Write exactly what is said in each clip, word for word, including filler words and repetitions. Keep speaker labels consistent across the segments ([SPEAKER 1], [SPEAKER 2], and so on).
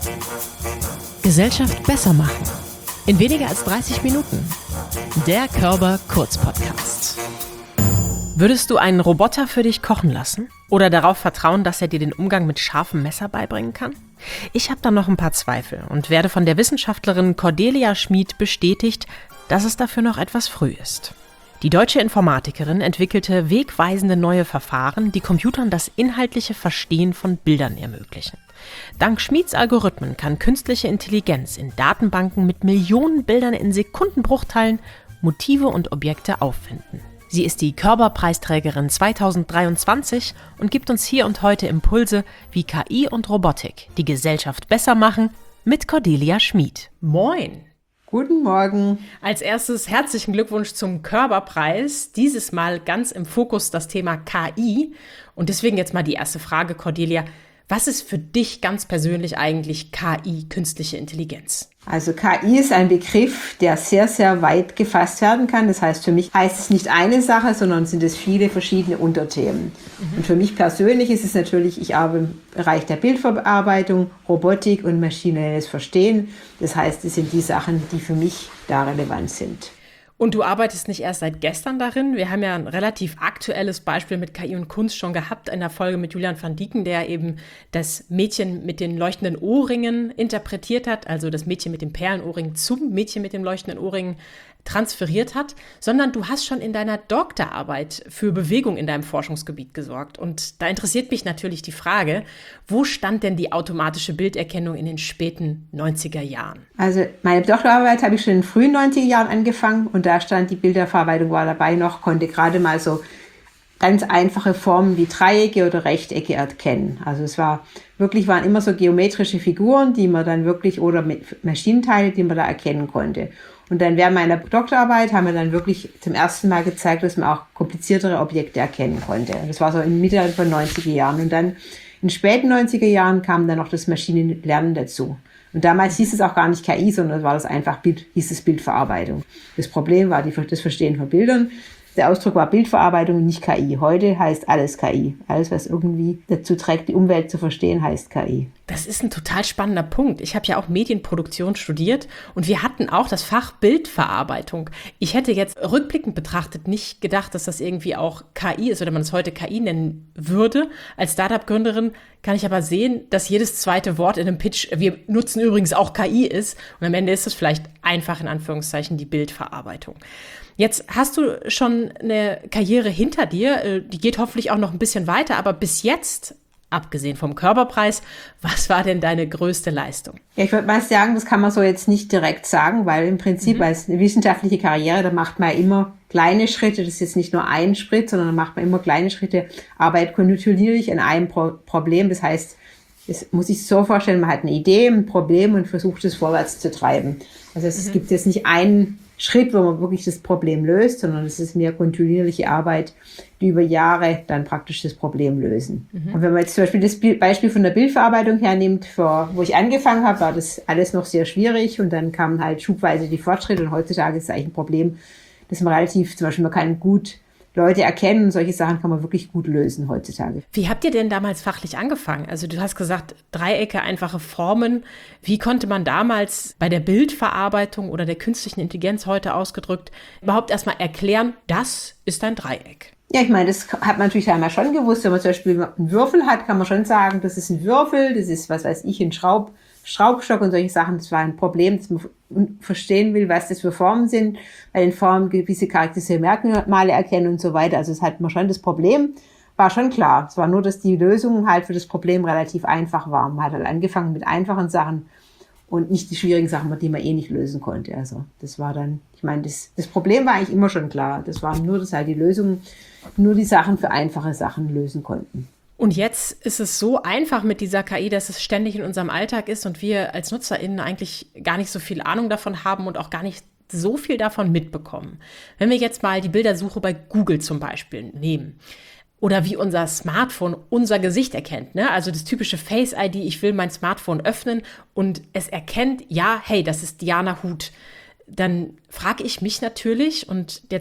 [SPEAKER 1] Gesellschaft besser machen. In weniger als dreißig Minuten. Der Körber-Kurz-Podcast. Würdest du einen Roboter für dich kochen lassen? Oder darauf vertrauen, dass er dir den Umgang mit scharfem Messer beibringen kann? Ich habe da noch ein paar Zweifel und werde von der Wissenschaftlerin Cordelia Schmid bestätigt, dass es dafür noch etwas früh ist. Die deutsche Informatikerin entwickelte wegweisende neue Verfahren, die Computern das inhaltliche Verstehen von Bildern ermöglichen. Dank Schmids Algorithmen kann künstliche Intelligenz in Datenbanken mit Millionen Bildern in Sekundenbruchteilen Motive und Objekte auffinden. Sie ist die Körber-Preisträgerin zweitausenddreiundzwanzig und gibt uns hier und heute Impulse, wie K I und Robotik die Gesellschaft besser machen, mit Cordelia Schmid. Moin!
[SPEAKER 2] Guten Morgen.
[SPEAKER 1] Als erstes herzlichen Glückwunsch zum Körber-Preis. Dieses Mal ganz im Fokus das Thema K I. Und deswegen jetzt mal die erste Frage, Cordelia. Was ist für dich ganz persönlich eigentlich K I, künstliche Intelligenz?
[SPEAKER 2] Also K I ist ein Begriff, der sehr, sehr weit gefasst werden kann. Das heißt, für mich heißt es nicht eine Sache, sondern sind es viele verschiedene Unterthemen. Mhm. Und für mich persönlich ist es natürlich, ich arbeite im Bereich der Bildverarbeitung, Robotik und maschinelles Verstehen. Das heißt, es sind die Sachen, die für mich da relevant sind.
[SPEAKER 1] Und du arbeitest nicht erst seit gestern darin. Wir haben ja ein relativ aktuelles Beispiel mit K I und Kunst schon gehabt in der Folge mit Julian van Dieken, der eben das Mädchen mit den leuchtenden Ohrringen interpretiert hat, also das Mädchen mit dem Perlenohrring zum Mädchen mit dem leuchtenden Ohrringen transferiert hat, sondern du hast schon in deiner Doktorarbeit für Bewegung in deinem Forschungsgebiet gesorgt. Und da interessiert mich natürlich die Frage, wo stand denn die automatische Bilderkennung in den späten neunziger Jahren?
[SPEAKER 2] Also meine Doktorarbeit habe ich schon in den frühen neunziger Jahren angefangen und da stand die Bilderverarbeitung war dabei noch, konnte gerade mal so ganz einfache Formen wie Dreiecke oder Rechtecke erkennen. Also es war wirklich, waren immer so geometrische Figuren, die man dann wirklich, oder mit Maschinenteile, die man da erkennen konnte. Und dann während meiner Doktorarbeit haben wir dann wirklich zum ersten Mal gezeigt, dass man auch kompliziertere Objekte erkennen konnte. Und das war so in Mitte von neunziger Jahren. Und dann in den späten neunziger Jahren kam dann noch das Maschinenlernen dazu. Und damals hieß es auch gar nicht K I, sondern war das einfach Bild, hieß es Bildverarbeitung. Das Problem war die, das Verstehen von Bildern. Der Ausdruck war Bildverarbeitung, nicht K I. Heute heißt alles K I. Alles, was irgendwie dazu trägt, die Umwelt zu verstehen, heißt K I.
[SPEAKER 1] Das ist ein total spannender Punkt. Ich habe ja auch Medienproduktion studiert und wir hatten auch das Fach Bildverarbeitung. Ich hätte jetzt rückblickend betrachtet nicht gedacht, dass das irgendwie auch K I ist oder man es heute K I nennen würde. Als Startup-Gründerin kann ich aber sehen, dass jedes zweite Wort in einem Pitch, wir nutzen übrigens auch K I ist. Und am Ende ist es vielleicht einfach in Anführungszeichen die Bildverarbeitung. Jetzt hast du schon eine Karriere hinter dir, die geht hoffentlich auch noch ein bisschen weiter, aber bis jetzt, abgesehen vom Körperpreis, was war denn deine größte Leistung?
[SPEAKER 2] Ja, ich würde mal sagen, das kann man so jetzt nicht direkt sagen, weil im Prinzip mhm. als eine wissenschaftliche Karriere, da macht man immer kleine Schritte, das ist jetzt nicht nur ein Schritt, sondern da macht man immer kleine Schritte, arbeitet kontinuierlich an einem Pro- Problem, das heißt, das muss ich so vorstellen, man hat eine Idee, ein Problem und versucht es vorwärts zu treiben. Also es mhm. gibt jetzt nicht einen Schritt, wo man wirklich das Problem löst, sondern es ist mehr kontinuierliche Arbeit, die über Jahre dann praktisch das Problem lösen. Mhm. Und wenn man jetzt zum Beispiel das Beispiel von der Bildverarbeitung hernimmt, vor, wo ich angefangen habe, war das alles noch sehr schwierig und dann kamen halt schubweise die Fortschritte und heutzutage ist es eigentlich ein Problem, dass man relativ, zum Beispiel man kann gut Leute erkennen, solche Sachen kann man wirklich gut lösen heutzutage.
[SPEAKER 1] Wie habt ihr denn damals fachlich angefangen? Also du hast gesagt, Dreiecke, einfache Formen. Wie konnte man damals bei der Bildverarbeitung oder der künstlichen Intelligenz heute ausgedrückt überhaupt erstmal erklären, das ist ein Dreieck?
[SPEAKER 2] Ja, ich meine, das hat man natürlich einmal schon gewusst. Wenn man zum Beispiel einen Würfel hat, kann man schon sagen, das ist ein Würfel, das ist, was weiß ich, ein Schraub, Schraubstock und solche Sachen. Das war ein Problem, dass man verstehen will, was das für Formen sind, bei den Formen gewisse charakteristische Merkmale erkennen und so weiter. Also es hat man schon das Problem, war schon klar. Es war nur, dass die Lösung halt für das Problem relativ einfach war. Man hat halt angefangen mit einfachen Sachen und nicht die schwierigen Sachen, die man eh nicht lösen konnte. Also das war dann, ich meine, das, das Problem war eigentlich immer schon klar. Das war nur, dass halt die Lösungen nur die Sachen für einfache Sachen lösen konnten.
[SPEAKER 1] Und jetzt ist es so einfach mit dieser K I, dass es ständig in unserem Alltag ist und wir als NutzerInnen eigentlich gar nicht so viel Ahnung davon haben und auch gar nicht so viel davon mitbekommen. Wenn wir jetzt mal die Bildersuche bei Google zum Beispiel nehmen oder wie unser Smartphone unser Gesicht erkennt, ne? Also das typische Face-I D, ich will mein Smartphone öffnen und es erkennt, ja, hey, das ist Diana Huth. Dann frage ich mich natürlich und jetzt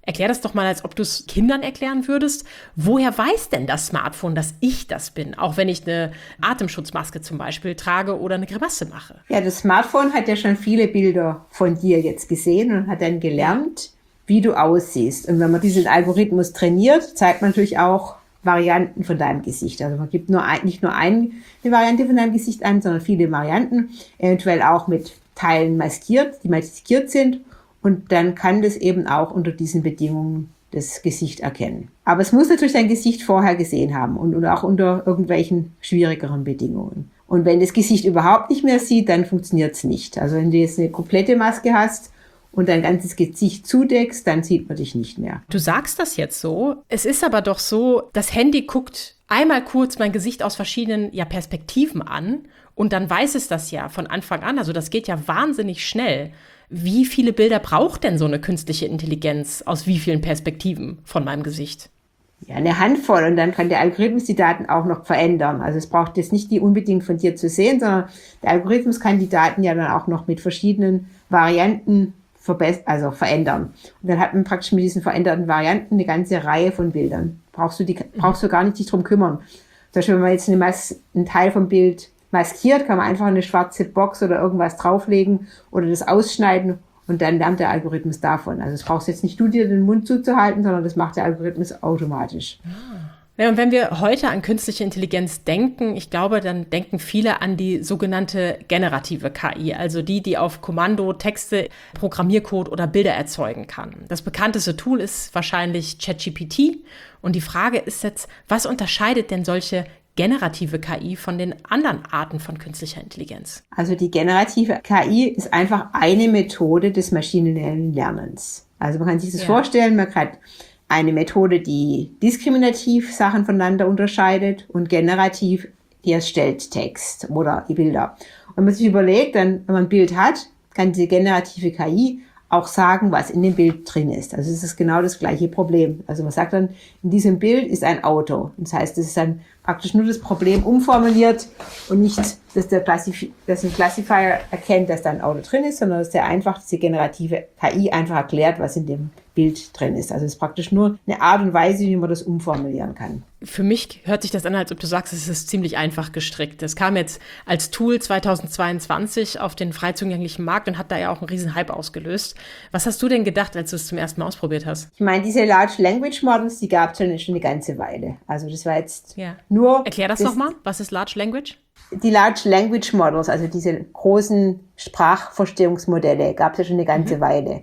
[SPEAKER 1] Erklär das doch mal, als ob du es Kindern erklären würdest. Woher weiß denn das Smartphone, dass ich das bin? Auch wenn ich eine Atemschutzmaske zum Beispiel trage oder eine Grimasse mache.
[SPEAKER 2] Ja, das Smartphone hat ja schon viele Bilder von dir jetzt gesehen und hat dann gelernt, wie du aussiehst. Und wenn man diesen Algorithmus trainiert, zeigt man natürlich auch Varianten von deinem Gesicht. Also man gibt nur ein, nicht nur eine Variante von deinem Gesicht an, sondern viele Varianten, eventuell auch mit Teilen maskiert, die maskiert sind. Und dann kann das eben auch unter diesen Bedingungen das Gesicht erkennen. Aber es muss natürlich dein Gesicht vorher gesehen haben und, und auch unter irgendwelchen schwierigeren Bedingungen. Und wenn das Gesicht überhaupt nicht mehr sieht, dann funktioniert es nicht. Also wenn du jetzt eine komplette Maske hast und dein ganzes Gesicht zudeckst, dann sieht man dich nicht mehr.
[SPEAKER 1] Du sagst das jetzt so. Es ist aber doch so, das Handy guckt einmal kurz mein Gesicht aus verschiedenen ja, Perspektiven an und dann weiß es das ja von Anfang an. Also das geht ja wahnsinnig schnell. Wie viele Bilder braucht denn so eine künstliche Intelligenz aus wie vielen Perspektiven von meinem Gesicht?
[SPEAKER 2] Ja, eine Handvoll, und dann kann der Algorithmus die Daten auch noch verändern. Also es braucht jetzt nicht die unbedingt von dir zu sehen, sondern der Algorithmus kann die Daten ja dann auch noch mit verschiedenen Varianten verbess- also verändern. Und dann hat man praktisch mit diesen veränderten Varianten eine ganze Reihe von Bildern. Brauchst du, die, brauchst du gar nicht dich drum kümmern. Zum Beispiel, wenn man jetzt eine Mas- einen Teil vom Bild maskiert, kann man einfach eine schwarze Box oder irgendwas drauflegen oder das ausschneiden und dann lernt der Algorithmus davon. Also das brauchst jetzt nicht du dir den Mund zuzuhalten, sondern das macht der Algorithmus automatisch.
[SPEAKER 1] Ja, und wenn wir heute an künstliche Intelligenz denken, ich glaube, dann denken viele an die sogenannte generative K I, also die, die auf Kommando Texte, Programmiercode oder Bilder erzeugen kann. Das bekannteste Tool ist wahrscheinlich ChatGPT. Und die Frage ist jetzt, was unterscheidet denn solche generative K I von den anderen Arten von künstlicher Intelligenz?
[SPEAKER 2] Also die generative K I ist einfach eine Methode des maschinellen Lernens. Also man kann sich das ja. vorstellen, man hat eine Methode, die diskriminativ Sachen voneinander unterscheidet und generativ, die erstellt Text oder die Bilder. Und wenn man sich überlegt, dann, wenn man ein Bild hat, kann diese generative K I auch sagen, was in dem Bild drin ist. Also es ist genau das gleiche Problem. Also man sagt dann, in diesem Bild ist ein Auto. Das heißt, es ist dann praktisch nur das Problem umformuliert und nicht, dass der Classif- dass ein Classifier erkennt, dass da ein Auto drin ist, sondern dass der einfach, diese generative K I einfach erklärt, was in dem Bild drin ist. Also es ist praktisch nur eine Art und Weise, wie man das umformulieren kann.
[SPEAKER 1] Für mich hört sich das an, als ob du sagst, es ist ziemlich einfach gestrickt. Es kam jetzt als Tool zweitausendzweiundzwanzig auf den frei zugänglichen Markt und hat da ja auch einen riesen Hype ausgelöst. Was hast du denn gedacht, als du es zum ersten Mal ausprobiert hast?
[SPEAKER 2] Ich meine, diese Large Language Models, die gab es schon, schon eine ganze Weile. Also das war jetzt
[SPEAKER 1] ja.
[SPEAKER 2] nur...
[SPEAKER 1] Erklär das, das nochmal. Was ist Large Language?
[SPEAKER 2] Die Large Language Models, also diese großen Sprachverstehungsmodelle, gab es ja schon eine ganze mhm. Weile.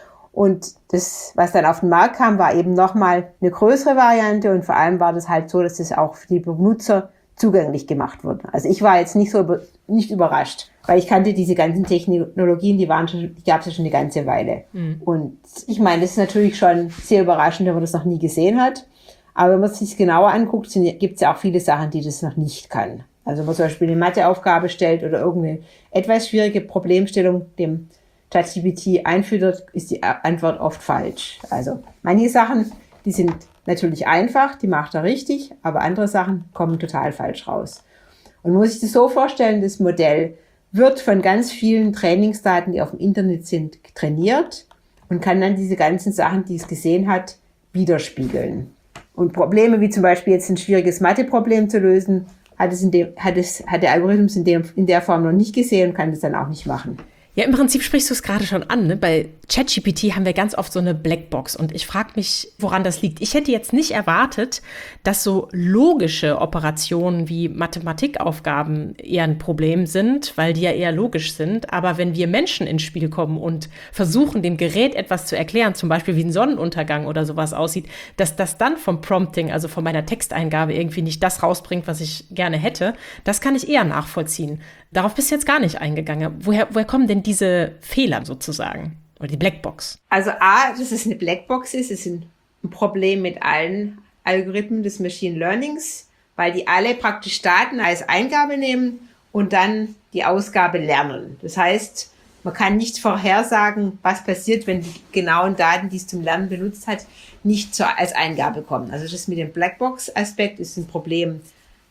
[SPEAKER 2] Und das, was dann auf den Markt kam, war eben nochmal eine größere Variante und vor allem war das halt so, dass das auch für die Benutzer zugänglich gemacht wurde. Also ich war jetzt nicht so über, nicht überrascht, weil ich kannte diese ganzen Technologien, die waren schon, die gab es ja schon eine ganze Weile. Mhm. Und ich meine, das ist natürlich schon sehr überraschend, wenn man das noch nie gesehen hat. Aber wenn man es sich genauer anguckt, gibt es ja auch viele Sachen, die das noch nicht kann. Also wenn man zum Beispiel eine Matheaufgabe stellt oder irgendeine etwas schwierige Problemstellung dem ChatGPT einfüttert, ist die Antwort oft falsch. Also manche Sachen, die sind natürlich einfach, die macht er richtig, aber andere Sachen kommen total falsch raus. Und man muss sich das so vorstellen, das Modell wird von ganz vielen Trainingsdaten, die auf dem Internet sind, trainiert und kann dann diese ganzen Sachen, die es gesehen hat, widerspiegeln. Und Probleme wie zum Beispiel jetzt ein schwieriges Matheproblem zu lösen, hat, es in dem, hat, es, hat der Algorithmus in, dem, in der Form noch nicht gesehen und kann das dann auch nicht machen.
[SPEAKER 1] Ja, im Prinzip sprichst du es gerade schon an. Ne? Bei ChatGPT haben wir ganz oft so eine Blackbox und ich frage mich, woran das liegt. Ich hätte jetzt nicht erwartet, dass so logische Operationen wie Mathematikaufgaben eher ein Problem sind, weil die ja eher logisch sind. Aber wenn wir Menschen ins Spiel kommen und versuchen, dem Gerät etwas zu erklären, zum Beispiel wie ein Sonnenuntergang oder sowas aussieht, dass das dann vom Prompting, also von meiner Texteingabe irgendwie nicht das rausbringt, was ich gerne hätte, das kann ich eher nachvollziehen. Darauf bist du jetzt gar nicht eingegangen. Woher, woher kommen denn diese Fehler sozusagen? Oder die Blackbox?
[SPEAKER 2] Also A, dass es eine Blackbox ist, ist ein Problem mit allen Algorithmen des Machine Learnings, weil die alle praktisch Daten als Eingabe nehmen und dann die Ausgabe lernen. Das heißt, man kann nicht vorhersagen, was passiert, wenn die genauen Daten, die es zum Lernen benutzt hat, nicht zur, als Eingabe kommen. Also das mit dem Blackbox-Aspekt ist ein Problem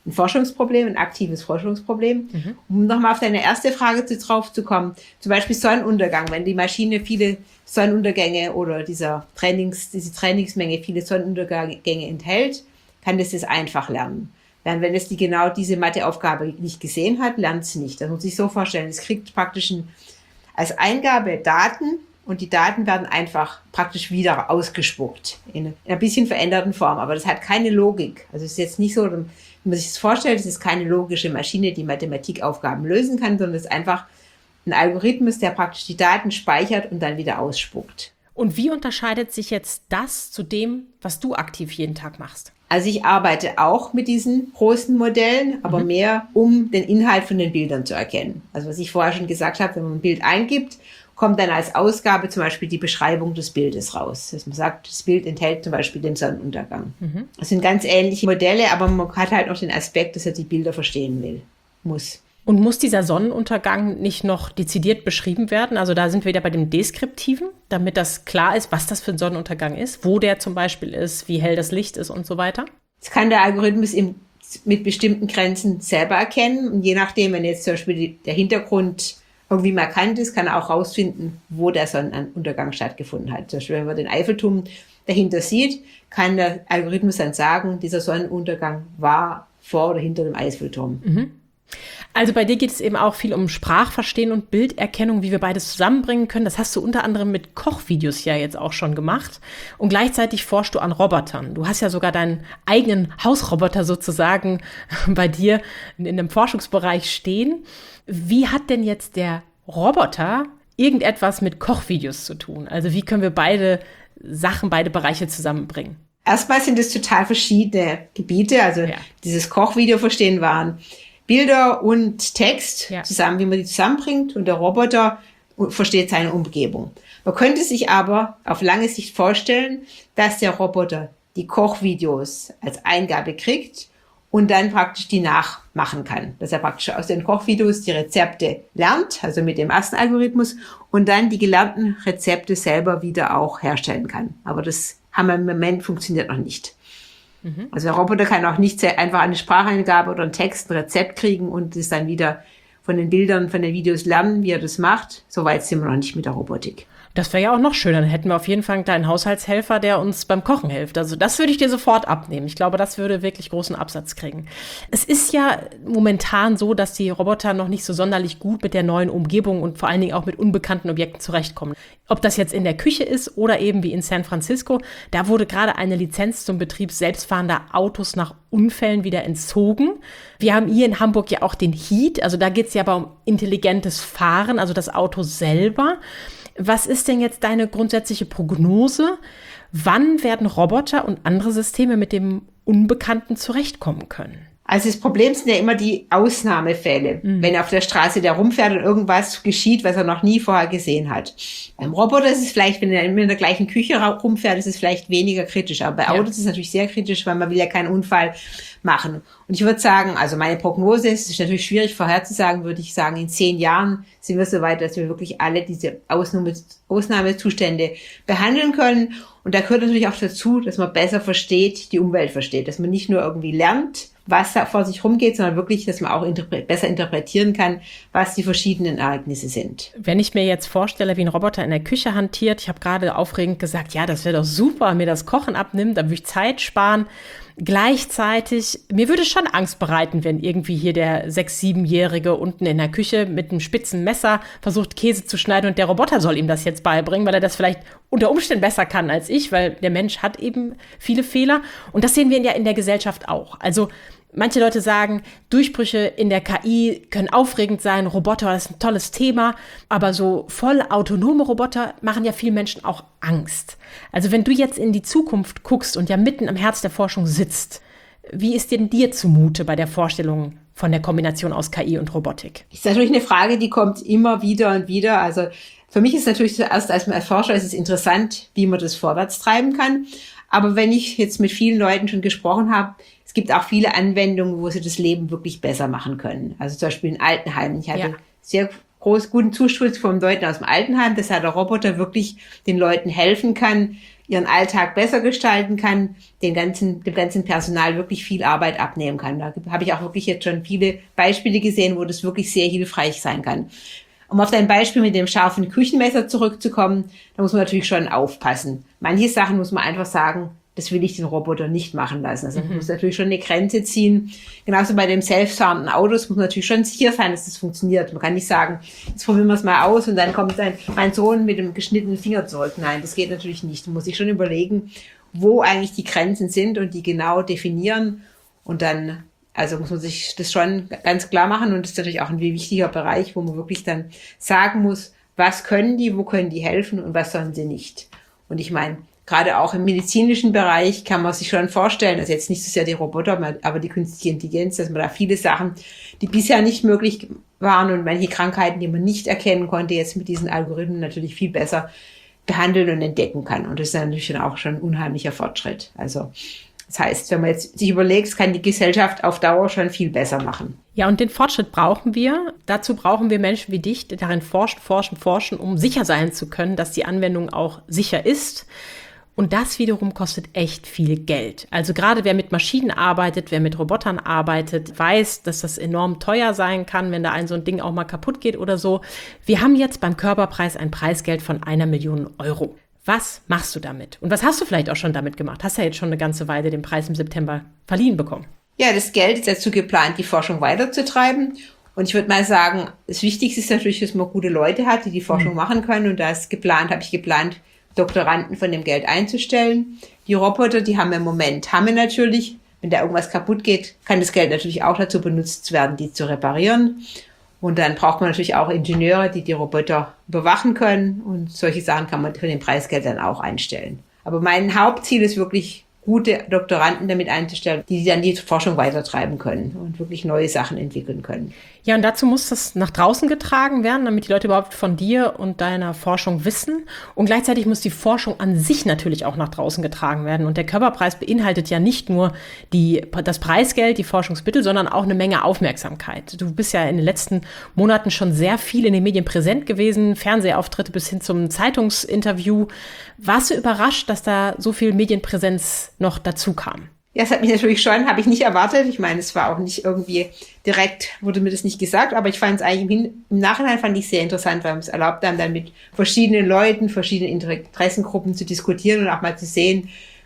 [SPEAKER 2] ein Forschungsproblem, ein aktives Forschungsproblem. Mhm. Um nochmal auf deine erste Frage zu, drauf zu kommen, zum Beispiel Sonnenuntergang, wenn die Maschine viele Sonnenuntergänge oder dieser Trainings, diese Trainingsmenge viele Sonnenuntergänge enthält, kann das das einfach lernen. Während wenn es die genau diese Matheaufgabe nicht gesehen hat, lernt es nicht. Das muss man sich so vorstellen. Es kriegt praktisch ein, als Eingabe Daten und die Daten werden einfach praktisch wieder ausgespuckt. In, in einer bisschen veränderten Form. Aber das hat keine Logik. Also es ist jetzt nicht so, wenn man sich das vorstellt, es ist keine logische Maschine, die Mathematikaufgaben lösen kann, sondern es ist einfach ein Algorithmus, der praktisch die Daten speichert und dann wieder ausspuckt.
[SPEAKER 1] Und wie unterscheidet sich jetzt das zu dem, was du aktiv jeden Tag machst?
[SPEAKER 2] Also ich arbeite auch mit diesen großen Modellen, aber mhm. mehr, um den Inhalt von den Bildern zu erkennen. Also was ich vorher schon gesagt habe, wenn man ein Bild eingibt, kommt dann als Ausgabe zum Beispiel die Beschreibung des Bildes raus. Dass man sagt, das Bild enthält zum Beispiel den Sonnenuntergang. Mhm. Das sind ganz ähnliche Modelle, aber man hat halt noch den Aspekt, dass er die Bilder verstehen will, muss.
[SPEAKER 1] Und muss dieser Sonnenuntergang nicht noch dezidiert beschrieben werden? Also da sind wir wieder bei dem Deskriptiven, damit das klar ist, was das für ein Sonnenuntergang ist, wo der zum Beispiel ist, wie hell das Licht ist und so weiter?
[SPEAKER 2] Das kann der Algorithmus im, mit bestimmten Grenzen selber erkennen. Und je nachdem, wenn jetzt zum Beispiel die, der Hintergrund irgendwie markant ist, kann er auch rausfinden, wo der Sonnenuntergang stattgefunden hat. Zum Beispiel, wenn man den Eiffelturm dahinter sieht, kann der Algorithmus dann sagen, dieser Sonnenuntergang war vor oder hinter dem Eiffelturm.
[SPEAKER 1] Mhm. Also bei dir geht es eben auch viel um Sprachverstehen und Bilderkennung, wie wir beides zusammenbringen können. Das hast du unter anderem mit Kochvideos ja jetzt auch schon gemacht. Und gleichzeitig forschst du an Robotern. Du hast ja sogar deinen eigenen Hausroboter sozusagen bei dir in einem Forschungsbereich stehen. Wie hat denn jetzt der Roboter irgendetwas mit Kochvideos zu tun? Also wie können wir beide Sachen, beide Bereiche zusammenbringen?
[SPEAKER 2] Erstmal sind es total verschiedene Gebiete. Also ja. Dieses Kochvideo verstehen waren Bilder und Text ja. zusammen, wie man die zusammenbringt, und der Roboter versteht seine Umgebung. Man könnte sich aber auf lange Sicht vorstellen, dass der Roboter die Kochvideos als Eingabe kriegt und dann praktisch die nachmachen kann. Dass er praktisch aus den Kochvideos die Rezepte lernt, also mit dem ersten Algorithmus, und dann die gelernten Rezepte selber wieder auch herstellen kann. Aber das haben wir im Moment funktioniert noch nicht. Also der Roboter kann auch nicht einfach eine Spracheingabe oder einen Text, ein Rezept kriegen und es dann wieder von den Bildern, von den Videos lernen, wie er das macht. So weit sind wir noch nicht mit der Robotik.
[SPEAKER 1] Das wäre ja auch noch schöner. Dann hätten wir auf jeden Fall einen kleinen Haushaltshelfer, der uns beim Kochen hilft. Also das würde ich dir sofort abnehmen. Ich glaube, das würde wirklich großen Absatz kriegen. Es ist ja momentan so, dass die Roboter noch nicht so sonderlich gut mit der neuen Umgebung und vor allen Dingen auch mit unbekannten Objekten zurechtkommen. Ob das jetzt in der Küche ist oder eben wie in San Francisco, da wurde gerade eine Lizenz zum Betrieb selbstfahrender Autos nach Unfällen wieder entzogen. Wir haben hier in Hamburg ja auch den Heat. Also da geht es ja aber um intelligentes Fahren, also das Auto selber. Was ist denn jetzt deine grundsätzliche Prognose? Wann werden Roboter und andere Systeme mit dem Unbekannten zurechtkommen können?
[SPEAKER 2] Also das Problem sind ja immer die Ausnahmefälle, mhm. wenn auf der Straße der rumfährt und irgendwas geschieht, was er noch nie vorher gesehen hat. Beim Roboter ist es vielleicht, wenn er in der gleichen Küche rumfährt, ist es vielleicht weniger kritisch. Aber bei Autos ja. ist es natürlich sehr kritisch, weil man will ja keinen Unfall machen. Und ich würde sagen, also meine Prognose ist, es ist natürlich schwierig vorherzusagen, würde ich sagen, in zehn Jahren sind wir so weit, dass wir wirklich alle diese Ausnahme, Ausnahmezustände behandeln können. Und da gehört natürlich auch dazu, dass man besser versteht, die Umwelt versteht, dass man nicht nur irgendwie lernt, was da vor sich rumgeht, sondern wirklich, dass man auch interpre- besser interpretieren kann, was die verschiedenen Ereignisse sind.
[SPEAKER 1] Wenn ich mir jetzt vorstelle, wie ein Roboter in der Küche hantiert, ich habe gerade aufregend gesagt, ja, das wäre doch super, mir das Kochen abnimmt, dann würde ich Zeit sparen. Gleichzeitig, mir würde schon Angst bereiten, wenn irgendwie hier der sechs-, siebenjährige unten in der Küche mit einem spitzen Messer versucht, Käse zu schneiden und der Roboter soll ihm das jetzt beibringen, weil er das vielleicht unter Umständen besser kann als ich, weil der Mensch hat eben viele Fehler. Und das sehen wir ja in der Gesellschaft auch. Also manche Leute sagen, Durchbrüche in der K I können aufregend sein, Roboter, das ist ein tolles Thema, aber so voll autonome Roboter machen ja vielen Menschen auch Angst. Also wenn du jetzt in die Zukunft guckst und ja mitten am Herz der Forschung sitzt, wie ist denn dir zumute bei der Vorstellung von der Kombination aus K I und Robotik?
[SPEAKER 2] Das ist natürlich eine Frage, die kommt immer wieder und wieder. Also für mich ist natürlich zuerst als Forscher ist es interessant, wie man das vorwärts treiben kann. Aber wenn ich jetzt mit vielen Leuten schon gesprochen habe, es gibt auch viele Anwendungen, wo sie das Leben wirklich besser machen können. Also zum Beispiel in Altenheimen. Ich hatte ja. sehr groß, guten Zuspruch von Leuten aus dem Altenheim, dass halt der Roboter wirklich den Leuten helfen kann, ihren Alltag besser gestalten kann, den ganzen, dem ganzen Personal wirklich viel Arbeit abnehmen kann. Da habe ich auch wirklich jetzt schon viele Beispiele gesehen, wo das wirklich sehr hilfreich sein kann. Um auf dein Beispiel mit dem scharfen Küchenmesser zurückzukommen, da muss man natürlich schon aufpassen. Manche Sachen muss man einfach sagen, das will ich den Roboter nicht machen lassen. Also man mhm. muss natürlich schon eine Grenze ziehen. Genauso bei dem selbstfahrenden Autos muss man natürlich schon sicher sein, dass das funktioniert. Man kann nicht sagen, jetzt probieren wir es mal aus und dann kommt dann mein Sohn mit dem geschnittenen Finger zurück. Nein, das geht natürlich nicht. Man muss sich schon überlegen, wo eigentlich die Grenzen sind und die genau definieren. Und dann, also muss man sich das schon ganz klar machen. Und das ist natürlich auch ein wichtiger Bereich, wo man wirklich dann sagen muss, was können die, wo können die helfen und was sollen sie nicht. Und ich meine, gerade auch im medizinischen Bereich kann man sich schon vorstellen, also jetzt nicht so sehr die Roboter, aber die künstliche Intelligenz, dass man da viele Sachen, die bisher nicht möglich waren und manche Krankheiten, die man nicht erkennen konnte, jetzt mit diesen Algorithmen natürlich viel besser behandeln und entdecken kann. Und das ist natürlich dann auch schon ein unheimlicher Fortschritt. Also das heißt, wenn man jetzt sich überlegt, kann die Gesellschaft auf Dauer schon viel besser machen.
[SPEAKER 1] Ja, und den Fortschritt brauchen wir. Dazu brauchen wir Menschen wie dich, die darin forschen, forschen, forschen, um sicher sein zu können, dass die Anwendung auch sicher ist. Und das wiederum kostet echt viel Geld. Also gerade wer mit Maschinen arbeitet, wer mit Robotern arbeitet, weiß, dass das enorm teuer sein kann, wenn da ein so ein Ding auch mal kaputt geht oder so. Wir haben jetzt beim Körperpreis ein Preisgeld von einer Million Euro. Was machst du damit? Und was hast du vielleicht auch schon damit gemacht? Hast ja jetzt schon eine ganze Weile den Preis im September verliehen bekommen.
[SPEAKER 2] Ja, das Geld ist dazu geplant, die Forschung weiterzutreiben. Und ich würde mal sagen, das Wichtigste ist natürlich, dass man gute Leute hat, die die Forschung mhm. machen können. Und da ist geplant, habe ich geplant, Doktoranden von dem Geld einzustellen. Die Roboter, die haben wir im Moment, haben wir natürlich, wenn da irgendwas kaputt geht, kann das Geld natürlich auch dazu benutzt werden, die zu reparieren. Und dann braucht man natürlich auch Ingenieure, die die Roboter bewachen können. Und solche Sachen kann man für den Preisgeld dann auch einstellen. Aber mein Hauptziel ist wirklich, gute Doktoranden damit einzustellen, die dann die Forschung weitertreiben können und wirklich neue Sachen entwickeln können.
[SPEAKER 1] Ja, und dazu muss das nach draußen getragen werden, damit die Leute überhaupt von dir und deiner Forschung wissen. Und gleichzeitig muss die Forschung an sich natürlich auch nach draußen getragen werden. Und der Körperpreis beinhaltet ja nicht nur die, das Preisgeld, die Forschungsmittel, sondern auch eine Menge Aufmerksamkeit. Du bist ja in den letzten Monaten schon sehr viel in den Medien präsent gewesen, Fernsehauftritte bis hin zum Zeitungsinterview. Warst du überrascht, dass da so viel Medienpräsenz noch dazu kam?
[SPEAKER 2] Ja, es hat mich natürlich schon, habe ich nicht erwartet. Ich meine, es war auch nicht irgendwie direkt, wurde mir das nicht gesagt, aber ich fand es eigentlich im, im Nachhinein fand ich sehr interessant, weil es erlaubt einem dann mit verschiedenen Leuten, verschiedenen Interessengruppen zu diskutieren und auch mal zu sehen,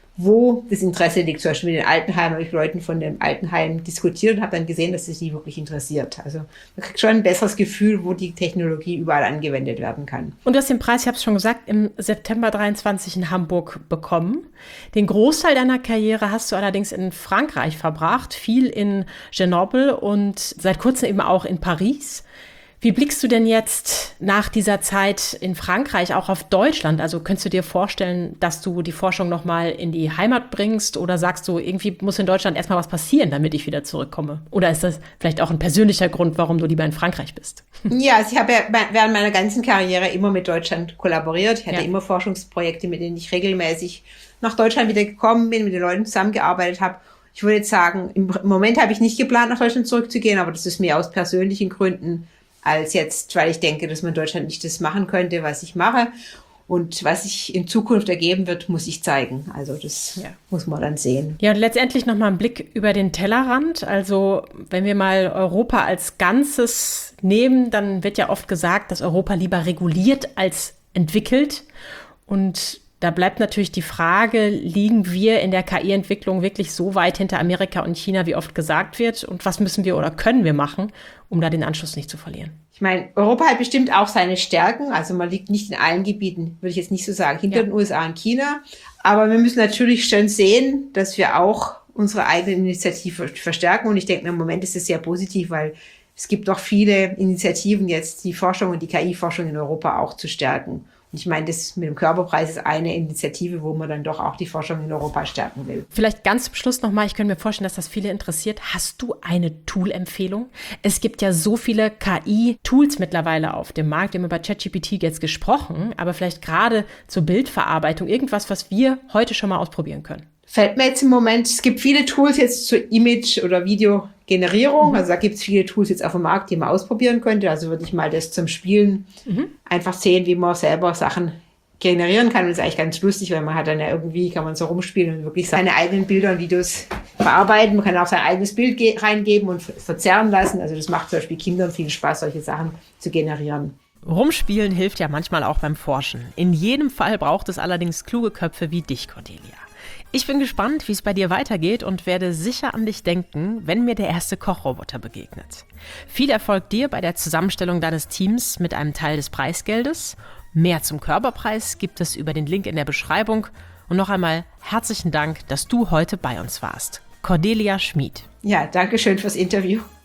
[SPEAKER 2] wo das Interesse liegt. Zum Beispiel mit den Altenheimen habe ich mit Leuten von dem Altenheim diskutiert und habe dann gesehen, dass es die wirklich interessiert. Also man kriegt schon ein besseres Gefühl, wo die Technologie überall angewendet werden kann.
[SPEAKER 1] Und du hast den Preis, ich habe es schon gesagt, im September dreiundzwanzig in Hamburg bekommen. Den Großteil deiner Karriere hast du allerdings in Frankreich verbracht, viel in Grenoble und seit kurzem eben auch in Paris. Wie blickst du denn jetzt nach dieser Zeit in Frankreich auch auf Deutschland? Also könntest du dir vorstellen, dass du die Forschung nochmal in die Heimat bringst oder sagst du, irgendwie muss in Deutschland erstmal was passieren, damit ich wieder zurückkomme? Oder ist das vielleicht auch ein persönlicher Grund, warum du lieber in Frankreich bist?
[SPEAKER 2] Ja, also ich habe ja während meiner ganzen Karriere immer mit Deutschland kollaboriert. Ich hatte ja. immer Forschungsprojekte, mit denen ich regelmäßig nach Deutschland wieder gekommen bin, mit den Leuten zusammengearbeitet habe. Ich würde jetzt sagen, im Moment habe ich nicht geplant, nach Deutschland zurückzugehen, aber das ist mir aus persönlichen Gründen als jetzt, weil ich denke, dass man in Deutschland nicht das machen könnte, was ich mache. Und was sich in Zukunft ergeben wird, muss ich zeigen. Also das ja. muss man dann sehen.
[SPEAKER 1] Ja, und letztendlich nochmal ein Blick über den Tellerrand. Also wenn wir mal Europa als Ganzes nehmen, dann wird ja oft gesagt, dass Europa lieber reguliert als entwickelt. Und da bleibt natürlich die Frage, liegen wir in der K I-Entwicklung wirklich so weit hinter Amerika und China, wie oft gesagt wird? Und was müssen wir oder können wir machen, um da den Anschluss nicht zu verlieren?
[SPEAKER 2] Ich meine, Europa hat bestimmt auch seine Stärken. Also man liegt nicht in allen Gebieten, würde ich jetzt nicht so sagen, hinter ja. den U S A und China. Aber wir müssen natürlich schon sehen, dass wir auch unsere eigene Initiative verstärken. Und ich denke, im Moment ist es sehr positiv, weil es gibt doch viele Initiativen jetzt, die Forschung und die K I-Forschung in Europa auch zu stärken. Und ich meine, das mit dem Körperpreis ist eine Initiative, wo man dann doch auch die Forschung in Europa stärken will.
[SPEAKER 1] Vielleicht ganz zum Schluss nochmal, ich könnte mir vorstellen, dass das viele interessiert. Hast du eine Tool-Empfehlung? Es gibt ja so viele K I-Tools mittlerweile auf dem Markt. Wir haben über ChatGPT jetzt gesprochen, aber vielleicht gerade zur Bildverarbeitung, irgendwas, was wir heute schon mal ausprobieren können.
[SPEAKER 2] Fällt mir jetzt im Moment, es gibt viele Tools jetzt zur Image- oder Videogenerierung. Mhm. Also da gibt es viele Tools jetzt auf dem Markt, die man ausprobieren könnte. Also würde ich mal das zum Spielen mhm. einfach sehen, wie man selber Sachen generieren kann. Und das ist eigentlich ganz lustig, weil man hat dann ja irgendwie, kann man so rumspielen und wirklich seine eigenen Bilder und Videos bearbeiten. Man kann auch sein eigenes Bild ge- reingeben und verzerren lassen. Also das macht zum Beispiel Kindern viel Spaß, solche Sachen zu generieren.
[SPEAKER 1] Rumspielen hilft ja manchmal auch beim Forschen. In jedem Fall braucht es allerdings kluge Köpfe wie dich, Cordelia. Ich bin gespannt, wie es bei dir weitergeht und werde sicher an dich denken, wenn mir der erste Kochroboter begegnet. Viel Erfolg dir bei der Zusammenstellung deines Teams mit einem Teil des Preisgeldes. Mehr zum Körperpreis gibt es über den Link in der Beschreibung. Und noch einmal herzlichen Dank, dass du heute bei uns warst. Cordelia Schmid.
[SPEAKER 2] Ja, danke schön fürs Interview.